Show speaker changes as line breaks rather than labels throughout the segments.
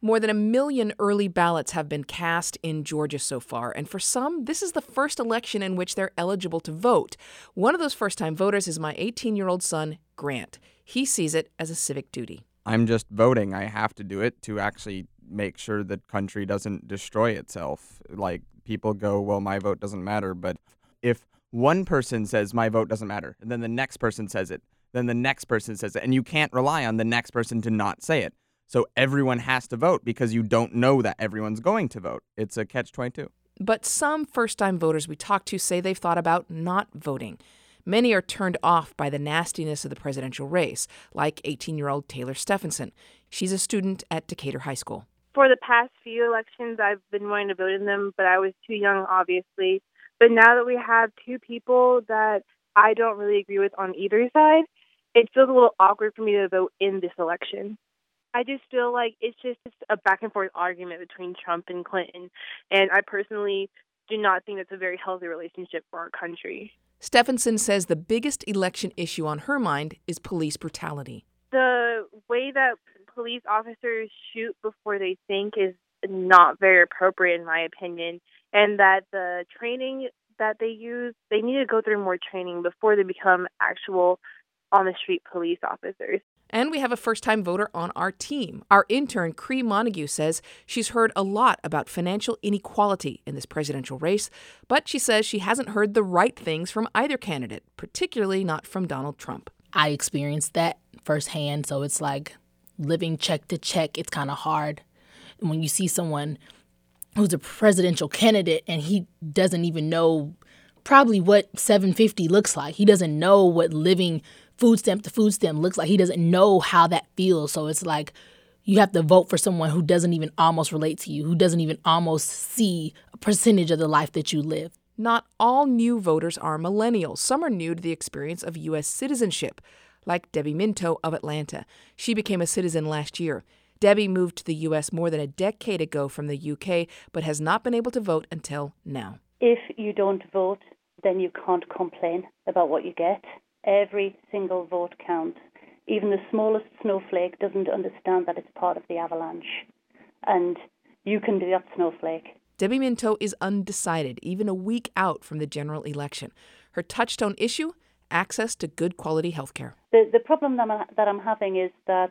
More than 1 million early ballots have been cast in Georgia so far, and for some, this is the first election in which they're eligible to vote. One of those first-time voters is my 18-year-old son, Grant. He sees it as a civic duty.
I'm just voting. I have to do it to actually make sure the country doesn't destroy itself. Like, people go, well, my vote doesn't matter, but if one person says my vote doesn't matter, and then the next person says it, then the next person says it, and you can't rely on the next person to not say it. So everyone has to vote because you don't know that everyone's going to vote. It's a catch-22.
But some first-time voters we talked to say they've thought about not voting. Many are turned off by the nastiness of the presidential race, like 18-year-old Taylor Stephenson. She's a student at Decatur High School.
For the past few elections, I've been wanting to vote in them, but I was too young, obviously. But now that we have two people that I don't really agree with on either side, it feels a little awkward for me to vote in this election. I just feel like it's just a back-and-forth argument between Trump and Clinton, and I personally do not think that's a very healthy relationship for our country.
Stephenson says the biggest election issue on her mind is police brutality.
The way that police officers shoot before they think is not very appropriate, in my opinion, and that the training that they use, they need to go through more training before they become actual on-the-street police officers.
And we have a first-time voter on our team. Our intern, Cree Montague, says she's heard a lot about financial inequality in this presidential race, but she says she hasn't heard the right things from either candidate, particularly not from Donald Trump.
I experienced that firsthand, so it's like living check to check. It's kind of hard. And when you see someone who's a presidential candidate and he doesn't even know probably what $7.50 looks like. He doesn't know what living food stamp to food stamp looks like. He doesn't know how that feels. So it's like you have to vote for someone who doesn't even almost relate to you, who doesn't even almost see a percentage of the life that you live.
Not all new voters are millennials. Some are new to the experience of U.S. citizenship, like Debbie Minto of Atlanta. She became a citizen last year. Debbie moved to the U.S. more than a decade ago from the U.K., but has not been able to vote until now.
If you don't vote, then you can't complain about what you get. Every single vote counts. Even the smallest snowflake doesn't understand that it's part of the avalanche. And you can be that snowflake.
Debbie Minto is undecided, even a week out from the general election. Her touchstone issue? Access to good quality health care.
The problem that I'm having is that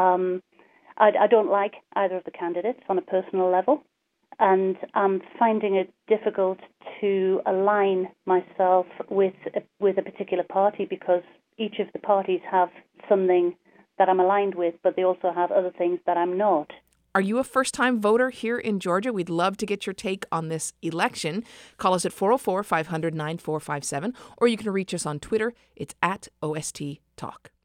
I don't like either of the candidates on a personal level. And I'm finding it difficult to align myself with a particular party because each of the parties have something that I'm aligned with, but they also have other things that I'm not.
Are you a first-time voter here in Georgia? We'd love to get your take on this election. Call us at 404-500-9457, or you can reach us on Twitter. It's @OST Talk.